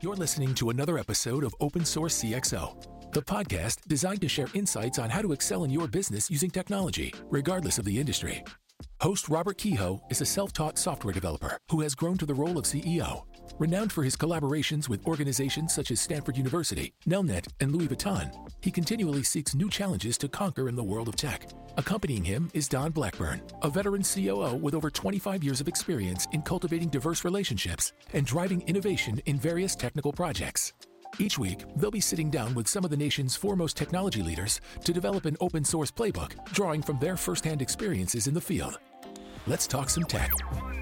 You're listening to another episode of Open Source CXO, the podcast designed to share insights on how to excel in your business using technology, regardless of the industry. Host Robert Kehoe is a self-taught software developer who has grown to the role of CEO. Renowned for his collaborations with organizations such as Stanford University, Nelnet, and Louis Vuitton, he continually seeks new challenges to conquer in the world of tech. Accompanying him is Don Blackburn, a veteran COO with over 25 years of experience in cultivating diverse relationships and driving innovation in various technical projects. Each week, they'll be sitting down with some of the nation's foremost technology leaders to develop an open source playbook, drawing from their firsthand experiences in the field. Let's talk some tech.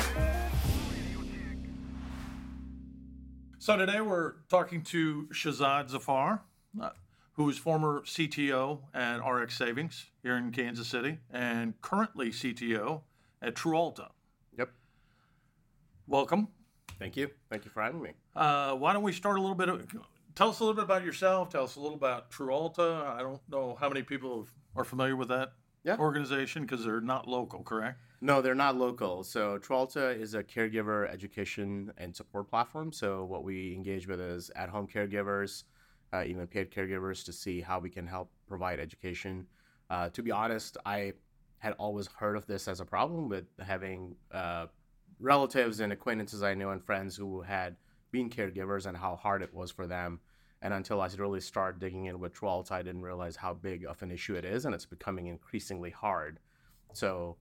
So today we're talking to Shahzad Zafar, who is former CTO at RX Savings here in Kansas City and currently CTO at TrueAlta. Yep. Welcome. Thank you. Thank you for having me. Why don't we start a little bit tell us a little bit about yourself. Tell us a little about TrueAlta. I don't know how many people are familiar with that organization because they're not local, correct? No, they're not local. So TrueAlta is a caregiver education and support platform. So what we engage with is at-home caregivers, even paid caregivers, to see how we can help provide education. To be honest, I had always heard of this as a problem with having relatives and acquaintances I know and friends who had been caregivers and how hard it was for them. And until I really started digging in with TrueAlta, I didn't realize how big of an issue it is, and it's becoming increasingly hard. So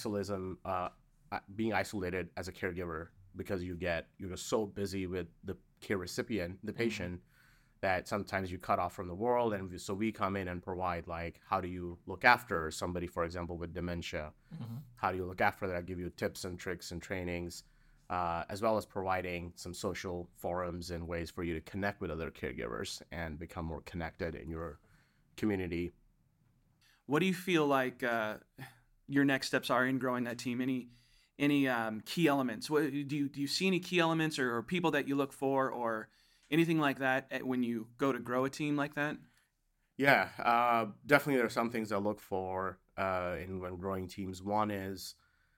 being isolated as a caregiver because you're so busy with the care recipient, the patient, that sometimes you cut off from the world. And so we come in and provide, like, how do you look after somebody, for example, with dementia? How do you look after that? Give you tips and tricks and trainings, as well as providing some social forums and ways for you to connect with other caregivers and become more connected in your community. What do you feel like your next steps are in growing that team? Any key elements? Do you see any key elements or people that you look for or anything like that when you go to grow a team like that? Yeah, definitely there are some things I look for when growing teams. One is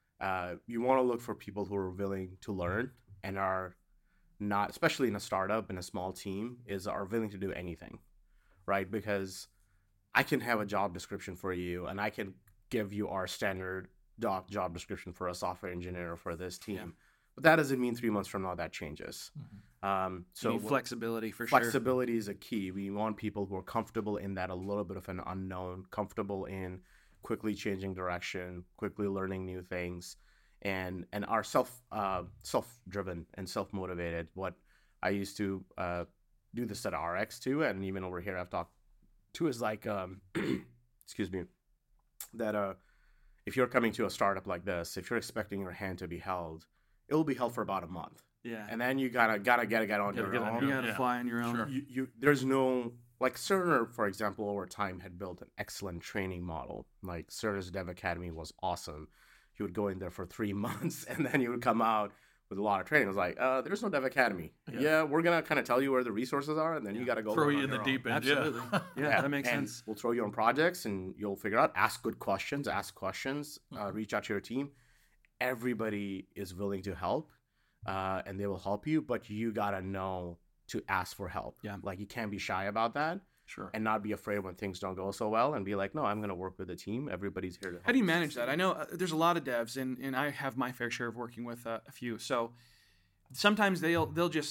you want to look for people who are willing to learn and are not, especially in a startup, in a small team, are willing to do anything, right? Because I can have a job description for you and I can give you our standard job description for a software engineer for this team. Yeah. But that doesn't mean 3 months from now that changes. So flexibility for sure. Flexibility is a key. We want people who are comfortable in that a little bit of an unknown, comfortable in quickly changing direction, quickly learning new things, and are self-driven and self-motivated. What I used to do this at RX too, and even over here I've talked to is like, excuse me, that if you're coming to a startup like this, if you're expecting your hand to be held, it will be held for about a month. Yeah. And then you gotta get on your own. You gotta fly on your own. Sure. There's no, like Cerner, for example, over time had built an excellent training model. Like Cerner's Dev Academy was awesome. You would go in there for 3 months and then you would come out with a lot of training. It was like, there's no Dev Academy. Yeah, we're gonna kind of tell you where the resources are, and then you gotta go throw you in the deep end. Absolutely. Yeah, that makes sense. We'll throw you on projects and you'll figure out, ask good questions, reach out to your team. Everybody is willing to help, and they will help you, but you gotta know to ask for help. Yeah. Like, you can't be shy about that. Sure. And not be afraid when things don't go so well and be like, no, I'm going to work with the team. Everybody's here to help. How do you manage that? I know there's a lot of devs, and I have my fair share of working with a few. So sometimes they'll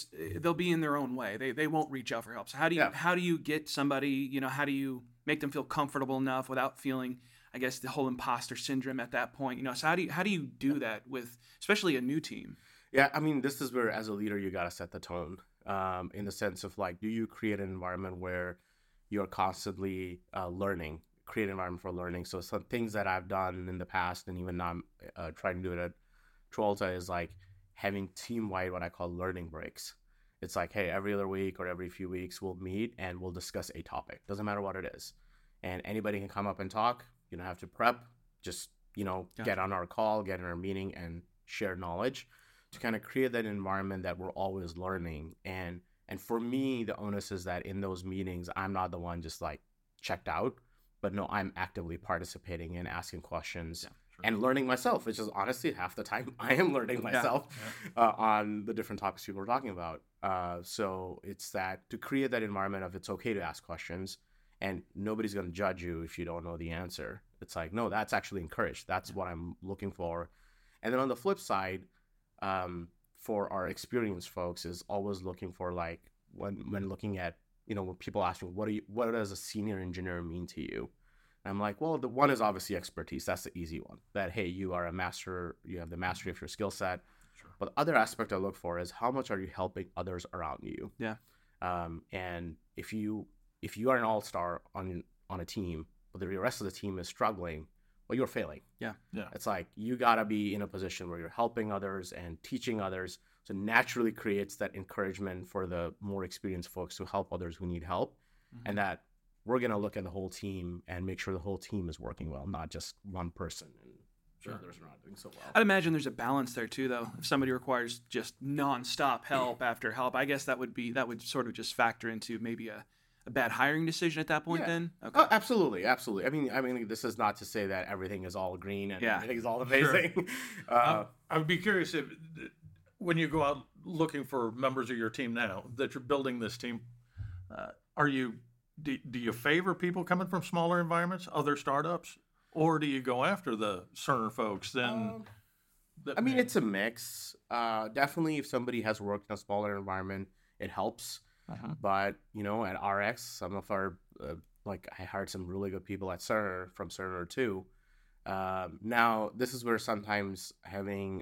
be in their own way. They won't reach out for help. So how do you get somebody, how do you make them feel comfortable enough without feeling, I guess, the whole imposter syndrome at that point? So how do you do that with especially a new team? Yeah, I mean, this is where as a leader you got to set the tone, in the sense of, like, do you create an environment where you're constantly learning, create an environment for learning. So some things that I've done in the past, and even now I'm trying to do it at TrueAlta, is like having team-wide what I call learning breaks. It's like, hey, every other week or every few weeks we'll meet and we'll discuss a topic. Doesn't matter what it is. And anybody can come up and talk. You don't have to prep. Just, get on our call, get in our meeting, and share knowledge to kind of create that environment that we're always learning. And for me, the onus is that in those meetings, I'm not the one just like checked out, but no, I'm actively participating and asking questions, and learning myself, which is honestly half the time I am learning myself on the different topics people are talking about. So it's that to create that environment of it's okay to ask questions and nobody's going to judge you if you don't know the answer. It's like, no, that's actually encouraged. That's what I'm looking for. And then on the flip side, for our experienced folks is always looking for like when looking at, when people ask me, what does a senior engineer mean to you? And I'm like, well, the one is obviously expertise. That's the easy one. That, hey, you are a master, you have the mastery of your skill set. Sure. But the other aspect I look for is how much are you helping others around you? Yeah. And if you are an all-star on a team, but the rest of the team is struggling, well, you're failing. Yeah. It's like you got to be in a position where you're helping others and teaching others. So naturally creates that encouragement for the more experienced folks to help others who need help. Mm-hmm. And that we're going to look at the whole team and make sure the whole team is working well, not just one person. And others are not doing so well. I'd imagine there's a balance there too, though. If somebody requires just nonstop help after help, I guess that would sort of just factor into maybe a bad hiring decision at that point. Then. Okay. Oh, absolutely. I mean, this is not to say that everything is all green and everything is all amazing. Sure. I would be curious if, when you go out looking for members of your team now that you're building this team, do you favor people coming from smaller environments, other startups, or do you go after the Cerner folks? Then, it's a mix. Definitely, if somebody has worked in a smaller environment, it helps. Uh-huh. But at RX, some of our I hired some really good people at Cerner from Cerner too. Now, this is where sometimes having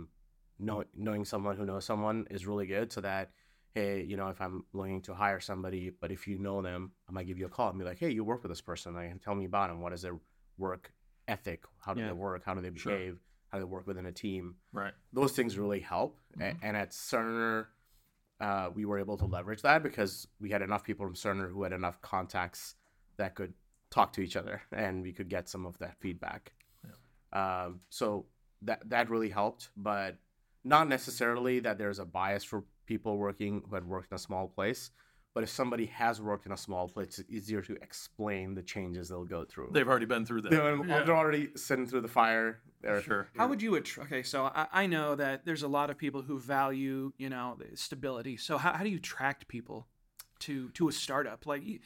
knowing someone who knows someone is really good, so that, hey, if I'm looking to hire somebody, but if you know them, I might give you a call and be like, hey, you work with this person, like, tell me about them. What is their work ethic? How do they work? How do they behave? Sure. How do they work within a team? Right. Those things really help. Mm-hmm. And at Cerner, we were able to leverage that because we had enough people from Cerner who had enough contacts that could talk to each other, and we could get some of that feedback. Yeah. So that really helped, but not necessarily that there's a bias for people who had worked in a small place. But if somebody has worked in a small place, it's easier to explain the changes they'll go through. They've already been through that. They're already sitting through the fire. Sure. How would you okay, so I know that there's a lot of people who value, stability. So how do you attract people to a startup?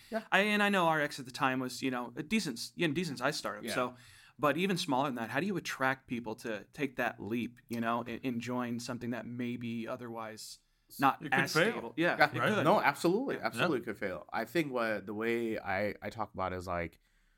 I know RX at the time was, a decent sized startup. Yeah. So, but even smaller than that, how do you attract people to take that leap, and join something that maybe otherwise not as stable? Yeah, right. It could. No, absolutely could fail. I think the way I talk about it is like,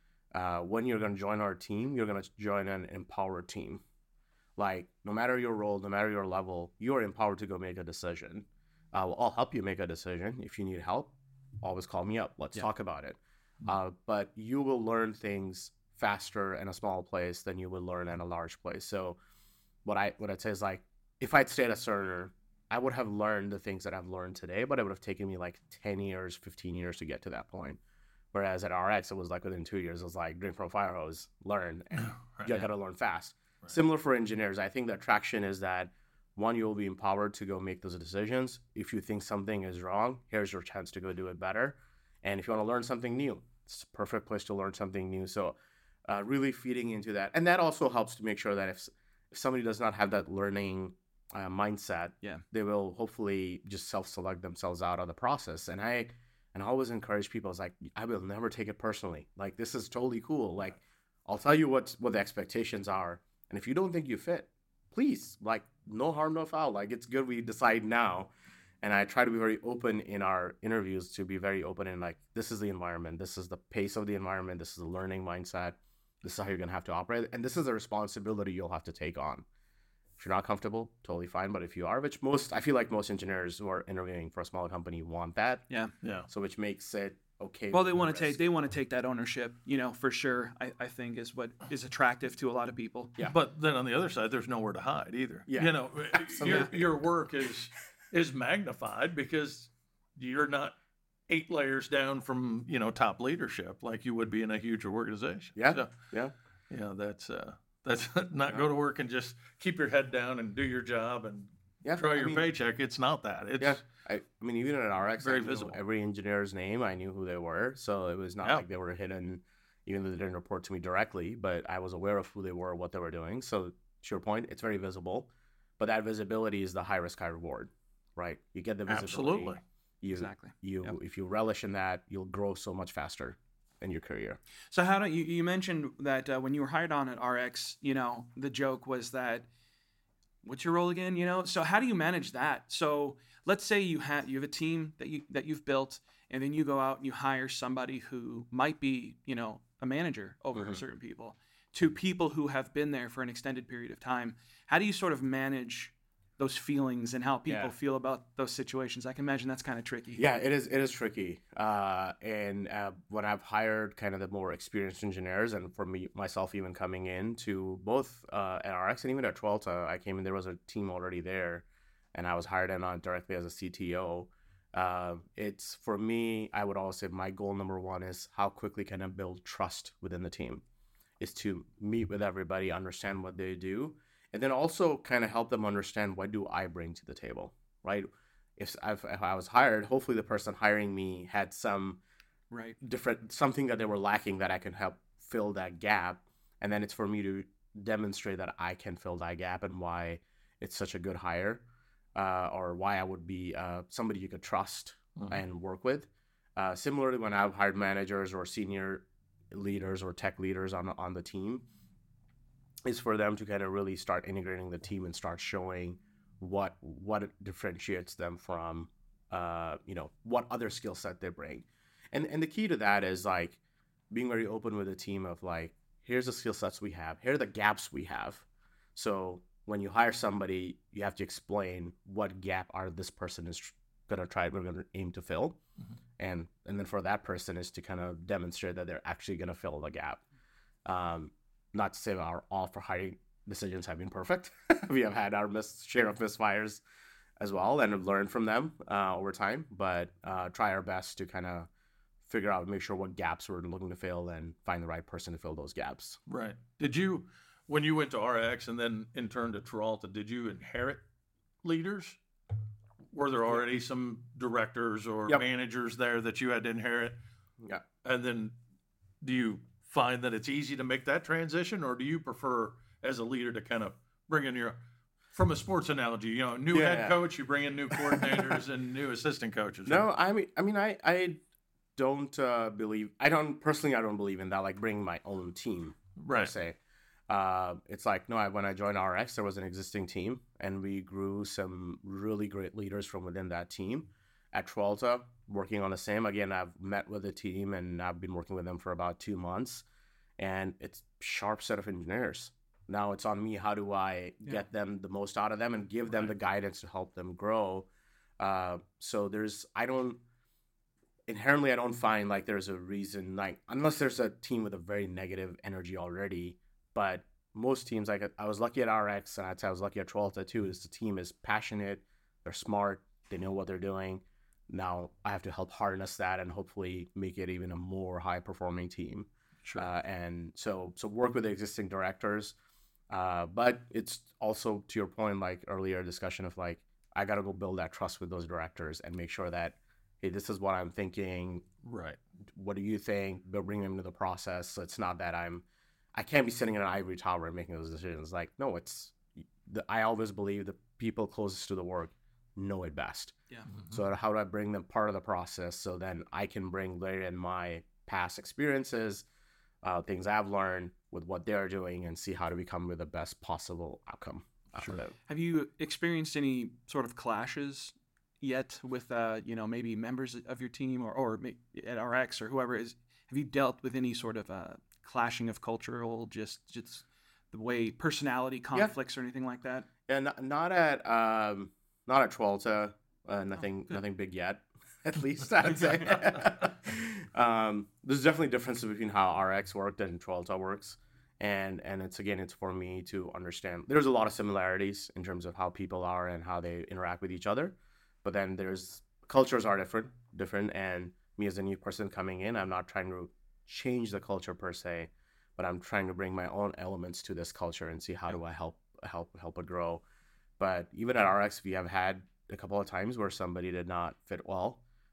when you're going to join our team, you're going to join an empowered team. Like, no matter your role, no matter your level, you're empowered to go make a decision. I'll help you make a decision. If you need help, always call me up. Let's talk about it. But you will learn things faster in a small place than you would learn in a large place. So what I'd say is, like, if I'd stayed at Cerner, I would have learned the things that I've learned today, but it would have taken me like 10 years, 15 years to get to that point. Whereas at RX, it was like within 2 years, it was like drink from a fire hose, learn, and you got to learn fast. Right. Similar for engineers. I think the attraction is that, one, you'll be empowered to go make those decisions. If you think something is wrong, here's your chance to go do it better. And if you want to learn something new, it's a perfect place to learn something new. So really feeding into that. And that also helps to make sure that if somebody does not have that learning mindset, they will hopefully just self-select themselves out of the process. And I always encourage people, it's like, I will never take it personally. Like, this is totally cool. Like, I'll tell you what the expectations are. And if you don't think you fit, please, like, no harm, no foul. Like, it's good we decide now. And I try to be very open in our interviews, to be very open in, like, this is the environment. This is the pace of the environment. This is the learning mindset. This is how you're going to have to operate. And this is a responsibility you'll have to take on. If you're not comfortable, totally fine. But if you are, which I feel like most engineers who are interviewing for a smaller company want that. Yeah. So which makes it okay. Well, they want to take that ownership, for sure. I think is what is attractive to a lot of people. Yeah. But then on the other side, there's nowhere to hide either. Yeah. Your work is magnified because you're not 8 layers down from, top leadership like you would be in a huge organization. Yeah. So, that's not go to work and just keep your head down and do your job and draw your paycheck. It's not that. It's I mean, even at RX, very I knew visible. Every engineer's name, I knew who they were. So it was not like they were hidden even though they didn't report to me directly, but I was aware of who they were, what they were doing. So to your point, it's very visible, but that visibility is the high risk, high reward, right? You get the visibility. Absolutely. Exactly. If you relish in that, you'll grow so much faster in your career. So how do you mentioned that when you were hired on at RX, the joke was that, what's your role again? So how do you manage that? So let's say you have a team that you've built, and then you go out and you hire somebody who might be, a manager over certain people, to people who have been there for an extended period of time. How do you sort of manage those feelings and how people feel about those situations? I can imagine that's kind of tricky. Yeah, it is tricky. And when I've hired kind of the more experienced engineers, and for myself even coming in to both at RX and even at Tralta, I came in, there was a team already there, and I was hired in on directly as a CTO. It's, for me, I would always say my goal number one is how quickly can I build trust within the team, is to meet with everybody, understand what they do, and then also kind of help them understand what do I bring to the table, right? If I was hired, hopefully the person hiring me had some different, something that they were lacking that I can help fill that gap. And then it's for me to demonstrate that I can fill that gap and why it's such a good hire, or why I would be somebody you could trust and work with. Similarly, when I've hired managers or senior leaders or tech leaders on the team, is for them to kind of really start integrating the team and start showing what differentiates them from, what other skill set they bring. And the key to that is like being very open with the team of like, here's the skill sets we have, here are the gaps we have. So when you hire somebody, you have to explain what gap this person is we're going to aim to fill. And then for that person is to kind of demonstrate that they're actually going to fill the gap. Not to say our all for hiring decisions have been perfect. We have had our share of misfires as well and have learned from them over time, but try our best to kind of figure out, make sure what gaps we're looking to fill and find the right person to fill those gaps. Right. Did you, when you went to RX and then in turn to Tralta, did you inherit leaders? Were there already some directors or managers there that you had to inherit? Yeah. And then do you find that it's easy to make that transition, or do you prefer as a leader to kind of bring in from a sports analogy, new head coach, you bring in new coordinators and new assistant coaches? No, right? I don't believe, I don't believe in that, like bringing my own team, per se. It's like, no, when I joined RX, there was an existing team and we grew some really great leaders from within that team. At Tralta, working on the same, again, I've met with the team and I've been working with them for about 2 months, and it's a sharp set of engineers. Now it's on me, how do I get them the most out of them and give them the guidance to help them grow? So I don't find like there's a reason, like unless there's a team with a very negative energy already. But most teams, like I was lucky at RX, and I'd say I was lucky at Tralta too, is the team is passionate, they're smart, they know what they're doing. Now I have to help harness that and hopefully make it even a more high-performing team. Sure. And so work with the existing directors. But it's also, to your point, like earlier discussion of like, I got to go build that trust with those directors and make sure that, hey, this is what I'm thinking. Right. What do you think? Bring them into the process. So it's not that I can't be sitting in an ivory tower and making those decisions. Like, no, I always believe the people closest to the work know it best. Yeah. So how do I bring them part of the process so then I can bring later in my past experiences, things I've learned with what they're doing, and see how to become with the best possible outcome. Sure. Have you experienced any sort of clashes yet with, maybe members of your team or at RX or whoever it is? Have you dealt with any sort of clashing of cultural, just the way personality conflicts or anything like that? Yeah, not at Tralta. Nothing big yet, at least I'd say. There's definitely differences between how RX worked and Tralta works, and it's for me to understand. There's a lot of similarities in terms of how people are and how they interact with each other, but then cultures are different, and me as a new person coming in, I'm not trying to change the culture per se, but I'm trying to bring my own elements to this culture and see how do I help it grow. But even at RX, we have had a couple of times where somebody did not fit well,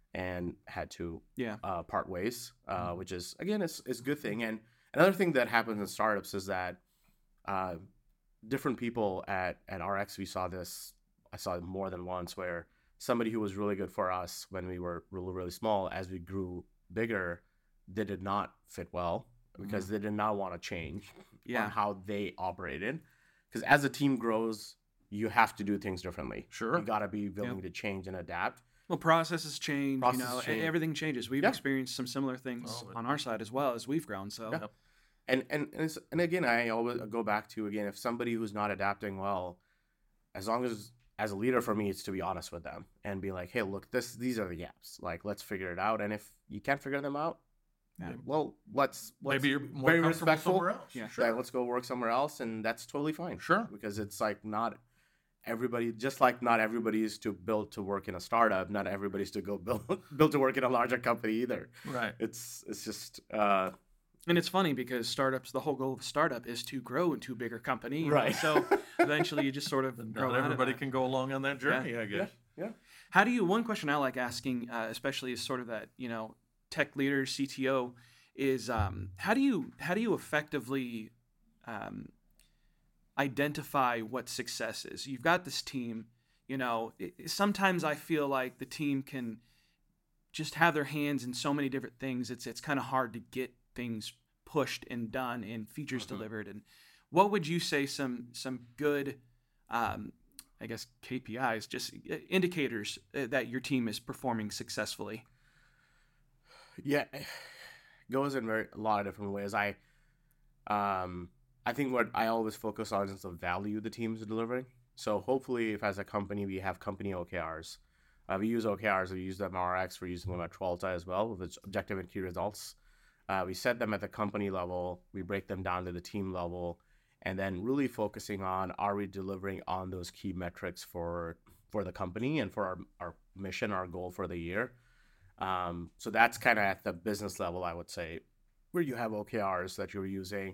and had to Yeah. part ways, which is, again, it's a good thing. And another thing that happens in startups is that different people at RX, I saw it more than once, where somebody who was really good for us when we were really, really small, as we grew bigger, they did not fit well because they did not want to change on how they operated. Because as a team grows, you have to do things differently. Sure. You got to be willing to change and adapt. Well, processes change, everything changes. We've experienced some similar things on our side as well as we've grown. So, and again, I always go back to, again, if somebody who's not adapting well, as long as a leader, for me, it's to be honest with them and be like, hey, look, these are the gaps. Like, let's figure it out. And if you can't figure them out, well, let's maybe you're more very comfortable respectful. somewhere else. Yeah, sure. Let's go work somewhere else, and that's totally fine. Sure, because it's like not everybody, just like not everybody is to build to work in a startup, not everybody's to go build to work in a larger company either. Right. It's just and it's funny because startups, the whole goal of a startup is to grow into a bigger company. Right. So eventually you just sort of not everybody can go along on that journey, I guess. Yeah. One question I like asking, especially is sort of that, tech leader, CTO, is how do you effectively identify what success is? You've got this team, sometimes I feel like the team can just have their hands in so many different things. It's kind of hard to get things pushed and done and features delivered. And what would you say some good, I guess, KPIs, just indicators that your team is performing successfully? Yeah, it goes in a lot of different ways. I think what I always focus on is the value the team is delivering. So hopefully, if as a company we have company OKRs, we use OKRs, we use them at RX, we're using them at Tralta as well with its objective and key results. We set them at the company level, we break them down to the team level, and then really focusing on, are we delivering on those key metrics for the company and for our mission, our goal for the year. So that's kind of at the business level, I would say, where you have OKRs that you're using.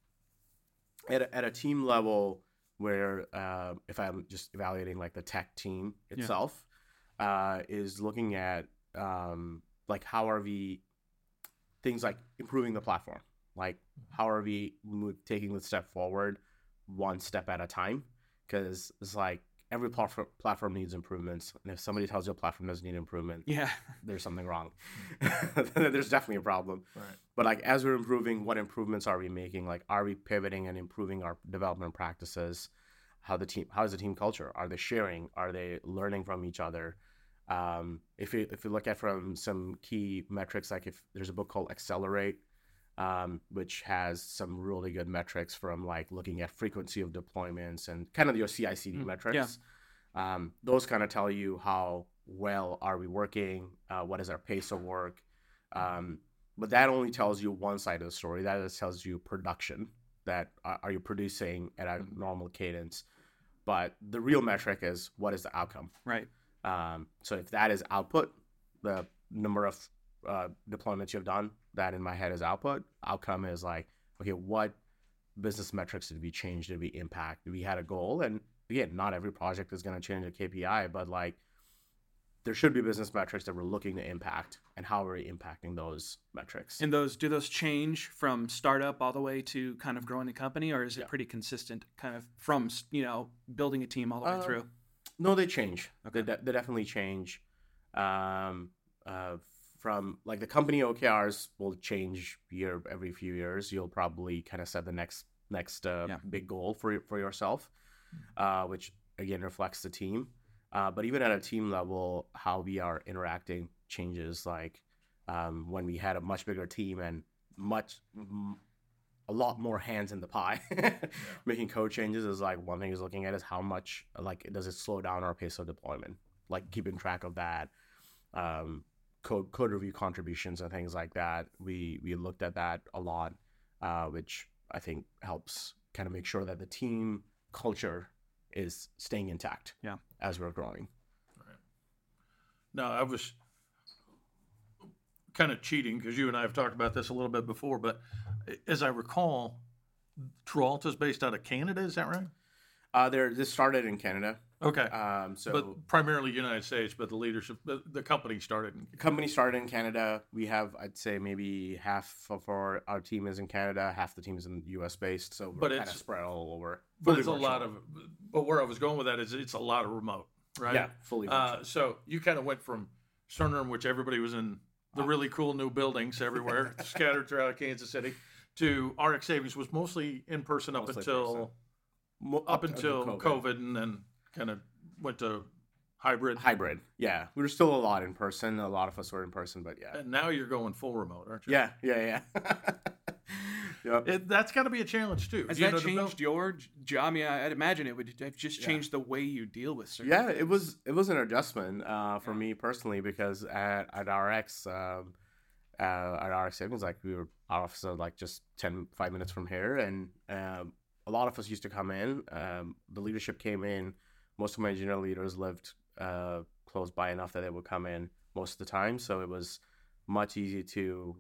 At a team level, where if I'm just evaluating like the tech team itself, is looking at like how are we, things like improving the platform, like how are we taking the step forward one step at a time, because it's like every platform needs improvements, and if somebody tells you a platform doesn't need improvement, there's something wrong. There's definitely a problem. Right. But like as we're improving, what improvements are we making? Like, are we pivoting and improving our development practices? How is the team culture? Are they sharing? Are they learning from each other? If you look at from some key metrics, like if there's a book called Accelerate, which has some really good metrics from like looking at frequency of deployments and kind of your CI/CD metrics. Those kind of tell you how well are we working, what is our pace of work. But that only tells you one side of the story. That just tells you production, that are you producing at a normal cadence. But the real metric is, what is the outcome? Right. So if that is output, the number of deployments you've done, that in my head is output. Outcome is like, okay, what business metrics did we change? Did we impact? We had a goal. And again, not every project is going to change a KPI, but like there should be business metrics that we're looking to impact, and how are we impacting those metrics. And do those change from startup all the way to kind of growing a company, or is it pretty consistent kind of from, building a team all the way through? No, they change. Okay. They definitely change. From like the company OKRs will change every few years. You'll probably kind of set the next big goal for yourself, which again reflects the team. But even at a team level, how we are interacting changes. Like when we had a much bigger team and a lot more hands in the pie, making code changes is like one thing is looking at is how much, like, does it slow down our pace of deployment? Like keeping track of that. Code review contributions and things like that. We looked at that a lot, which I think helps kind of make sure that the team culture is staying intact as we're growing. Right. Now, I was kind of cheating because you and I have talked about this a little bit before, but as I recall, Tralta is based out of Canada. Is that right? This started in Canada. Okay. So but primarily United States, but the leadership, the company started in Canada. We have, I'd say, maybe half of our team is in Canada, half the team is in US based. So we're kind of spread all over. But it's virtual. But where I was going with that is it's a lot of remote, right? Yeah, fully virtual. So you kind of went from Cerner, in which everybody was in the really cool new buildings everywhere, scattered throughout Kansas City, to RX Savings was mostly in person up until COVID, and then kind of went to hybrid. Yeah. We were still a lot in person. A lot of us were in person, but yeah. And now you're going full remote, aren't you? Yeah. Yep. That's got to be a challenge too. Has that changed your job? I mean, I'd imagine it would have just changed the way you deal with certain things. It was an adjustment for me personally, because at RX Savings, like our office was like just 5 minutes from here, and a lot of us used to come in. The leadership came in. Most of my engineer leaders lived close by enough that they would come in most of the time. So it was much easier to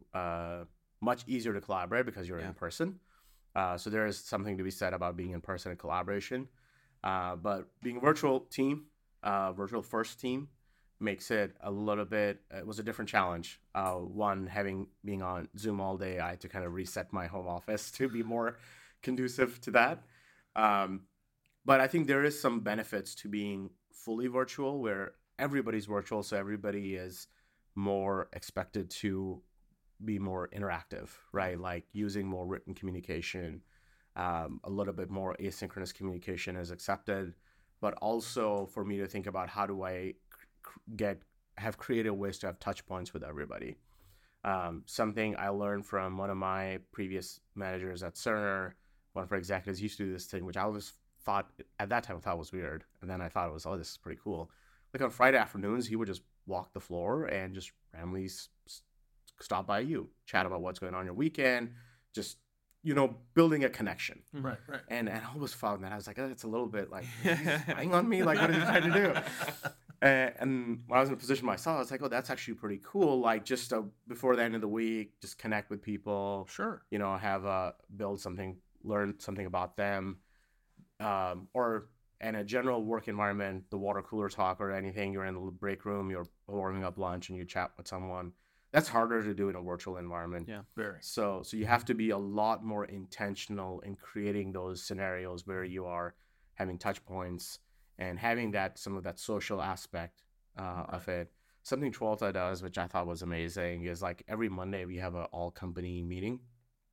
collaborate because you're in person. So there is something to be said about being in person and collaboration. But being a virtual virtual first team, makes it a little bit. It was a different challenge. One, being on Zoom all day, I had to kind of reset my home office to be more conducive to that. But I think there is some benefits to being fully virtual, where everybody's virtual, so everybody is more expected to be more interactive, right? Like using more written communication, a little bit more asynchronous communication is accepted. But also for me to think about, how do I have creative ways to have touch points with everybody. Something I learned from one of my previous managers at Cerner, one of our executives used to do this thing, which I always thought at that time was weird, and then I thought it was, this is pretty cool. Like on Friday afternoons, he would just walk the floor and just randomly stop by you, chat about what's going on your weekend, just building a connection. Right. And I always found that I was like, it's a little bit like, he's spying on me. Like, what is he trying to do? And when I was in a position myself, I was like, that's actually pretty cool. Like, just before the end of the week, just connect with people. Sure. Have build something, learn something about them. Or in a general work environment, the water cooler talk or anything, you're in the break room, you're warming up lunch and you chat with someone. That's harder to do in a virtual environment. Yeah, very. So you have to be a lot more intentional in creating those scenarios where you are having touch points and having some of that social aspect of it. Something Trolta does, which I thought was amazing, is like every Monday we have an all company meeting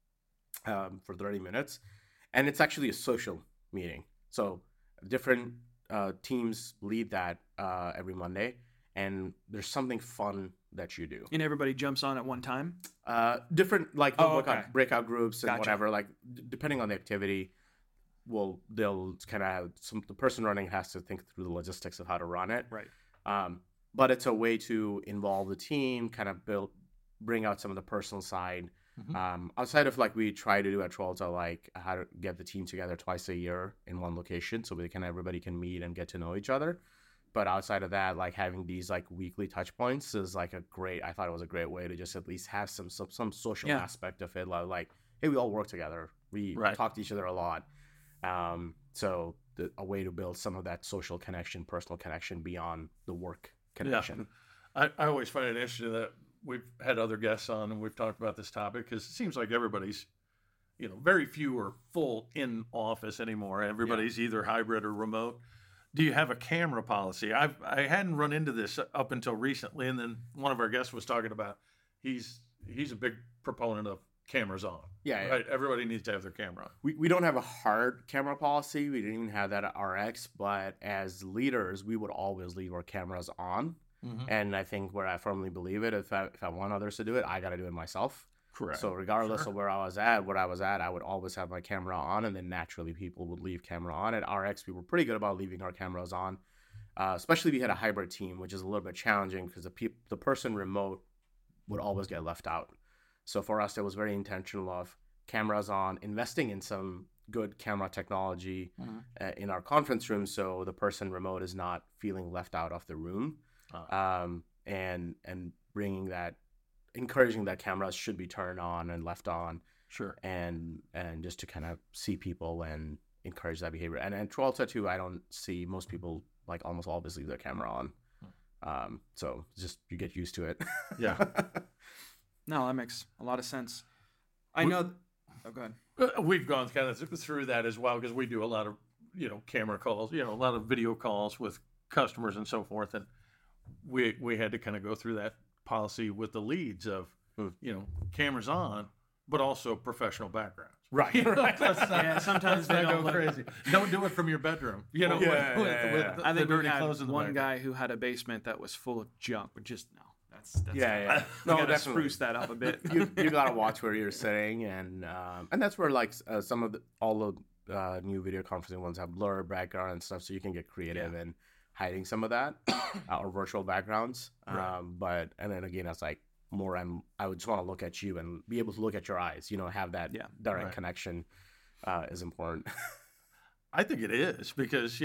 for 30 minutes. And it's actually a social meeting. So different teams lead that every Monday, and there's something fun that you do. And everybody jumps on at one time? Different, like breakout groups and whatever. Like depending on the activity, they'll kind of the person running has to think through the logistics of how to run it. Right. But it's a way to involve the team, kind of bring out some of the personal side. Mm-hmm. Outside of like we try to do at Trolta, like how to get the team together twice a year in one location so everybody can meet and get to know each other. But outside of that, like having these like weekly touch points is like I thought it was a great way to just at least have some social aspect of it. Like, hey, we all work together. We talk to each other a lot. So a way to build some of that social connection, personal connection beyond the work connection. Yeah. I always find it interesting that we've had other guests on and we've talked about this topic, because it seems like everybody's, very few are full in office anymore. Everybody's either hybrid or remote. Do you have a camera policy? I hadn't run into this up until recently, and then one of our guests was talking about he's a big proponent of cameras on. Yeah. Right. Everybody needs to have their camera on. We don't have a hard camera policy. We didn't even have that at RX, but as leaders, we would always leave our cameras on. Mm-hmm. And I think where I firmly believe it, if I want others to do it, I got to do it myself. Correct. So regardless of what I was at, I would always have my camera on, and then naturally people would leave camera on. At RX, we were pretty good about leaving our cameras on, especially if we had a hybrid team, which is a little bit challenging because the person remote would always get left out. So for us, it was very intentional of cameras on, investing in some good camera technology in our conference room, so the person remote is not feeling left out of the room. And bringing that, encouraging that cameras should be turned on and left on. Sure. And just to kind of see people and encourage that behavior. And at Trolta too, I don't see most people like almost always leave their camera on. So just you get used to it. Yeah. No, that makes a lot of sense. I know. Oh, go ahead. We've gone kind of through that as well because we do a lot of, camera calls, a lot of video calls with customers and so forth. And we had to kind of go through that policy with the leads of, cameras on, but also professional backgrounds. Right. Yeah, sometimes they don't go crazy. Don't do it from your bedroom. I think we had clothes in the one background. guy who had a basement that was full of junk, but just no. That's Yeah. We No, gotta definitely. spruce that up a bit. you gotta watch where you're sitting, and that's where like some of all the new video conferencing ones have blur background and stuff, so you can get creative in hiding some of that or virtual backgrounds. Right. But and then again, that's like more. I would just want to look at you and be able to look at your eyes. Have that direct connection is important. I think it is because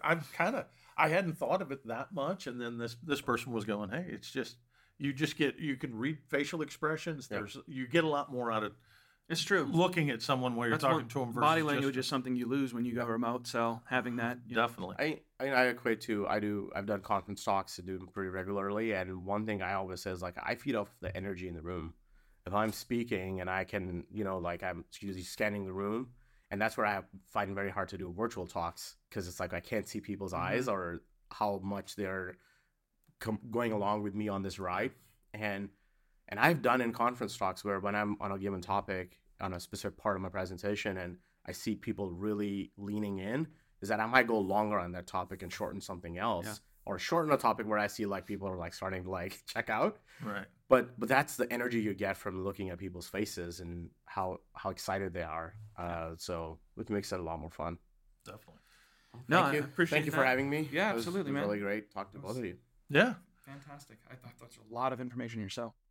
I hadn't thought of it that much, and then this person was going, hey, it's just you can read facial expressions. You get a lot more out of It's true. looking at someone while you're That's talking one- to them. Versus body language is something you lose when you go remote. So having that, definitely. I equate to I've done conference talks, I do them pretty regularly, and one thing I always say is like I feed off the energy in the room. If I'm speaking and I can, like I'm usually scanning the room, and that's where I find it very hard to do virtual talks because it's like I can't see people's eyes or how much they're going along with me on this ride. And I've done in conference talks where when I'm on a given topic on a specific part of my presentation and I see people really leaning in, is that I might go longer on that topic and shorten something else, or shorten a topic where I see like people are like starting to like check out. Right. But that's the energy you get from looking at people's faces and how excited they are. So it makes it a lot more fun. Definitely. No, Thank you. I appreciate Thank you for that. having me. Yeah, It was absolutely, man. Really great. Talk to both of you. Yeah. Fantastic. I thought that's a lot of information yourself.